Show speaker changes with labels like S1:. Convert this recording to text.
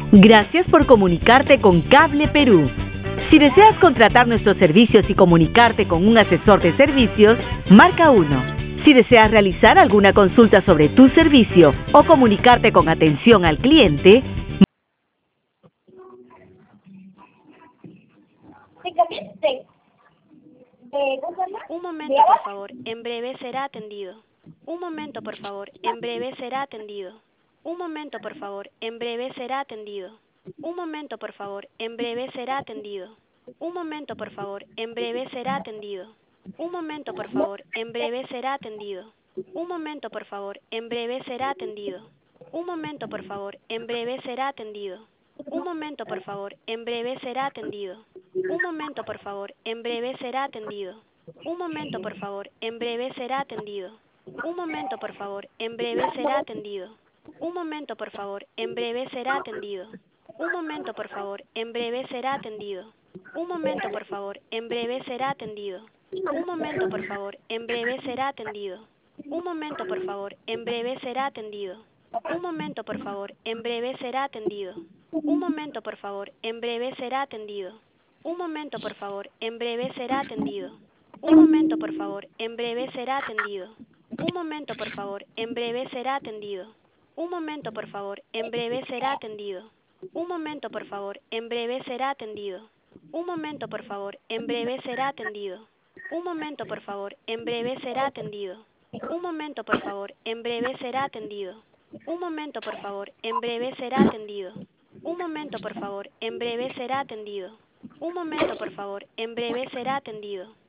S1: Gracias por comunicarte con Cable Perú. Si deseas contratar nuestros servicios y comunicarte con un asesor de servicios, marca 1. Si deseas realizar alguna consulta sobre tu servicio o comunicarte con atención al cliente,
S2: Un momento, por favor. En breve será atendido. Un momento, por favor. En breve será atendido. Un momento, por favor. En breve será atendido. Un momento, por favor. En breve será atendido. Un momento, por favor. En breve será atendido. Un momento, por favor. En breve será atendido. Un momento, por favor. En breve será atendido. Un momento, por favor. En breve será atendido. Un momento, por favor. En breve será atendido. Un momento, por favor. En breve será atendido. Un momento, por favor. En breve será atendido. Un momento, por favor. En breve será atendido. Un momento, por favor. En breve será atendido. Un momento, por favor. En breve será atendido. Un momento, por favor. En breve será atendido. Un momento, por favor. En breve será atendido. Un momento, por favor. En breve será atendido. Un momento, por favor. En breve será atendido. Un momento, por favor. En breve será atendido. Un momento, por favor. En breve será atendido. Un momento, por favor. En breve será atendido. Un momento, por favor. En breve será atendido. Un momento, por favor. En breve será atendido. Un momento, por favor. En breve será atendido. Un momento, por favor. En breve será atendido. Un momento, por favor. En breve será atendido. Un momento, por favor. En breve será atendido. Un momento, por favor. En breve será atendido. Un momento, por favor. En breve será atendido. Un momento, por favor. En breve será atendido.